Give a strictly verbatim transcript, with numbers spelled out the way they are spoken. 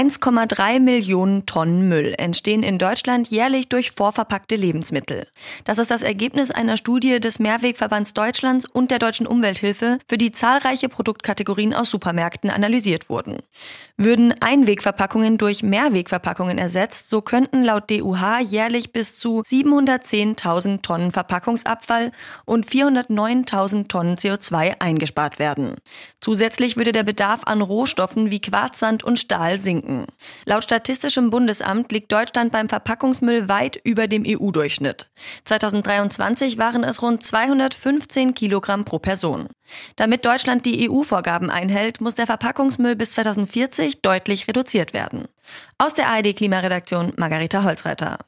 eins Komma drei Millionen Tonnen Müll entstehen in Deutschland jährlich durch vorverpackte Lebensmittel. Das ist das Ergebnis einer Studie des Mehrwegverbands Deutschlands und der Deutschen Umwelthilfe, für die zahlreiche Produktkategorien aus Supermärkten analysiert wurden. Würden Einwegverpackungen durch Mehrwegverpackungen ersetzt, so könnten laut D U H jährlich bis zu siebenhundertzehntausend Tonnen Verpackungsabfall und vierhundertneuntausend Tonnen C O zwei eingespart werden. Zusätzlich würde der Bedarf an Rohstoffen wie Quarzsand und Stahl sinken. Laut Statistischem Bundesamt liegt Deutschland beim Verpackungsmüll weit über dem E U-Durchschnitt. zweitausenddreiundzwanzig waren es rund zweihundertfünfzehn Kilogramm pro Person. Damit Deutschland die E U-Vorgaben einhält, muss der Verpackungsmüll bis zweitausendvierzig deutlich reduziert werden. Aus der A R D-Klimaredaktion Margareta Holzreiter.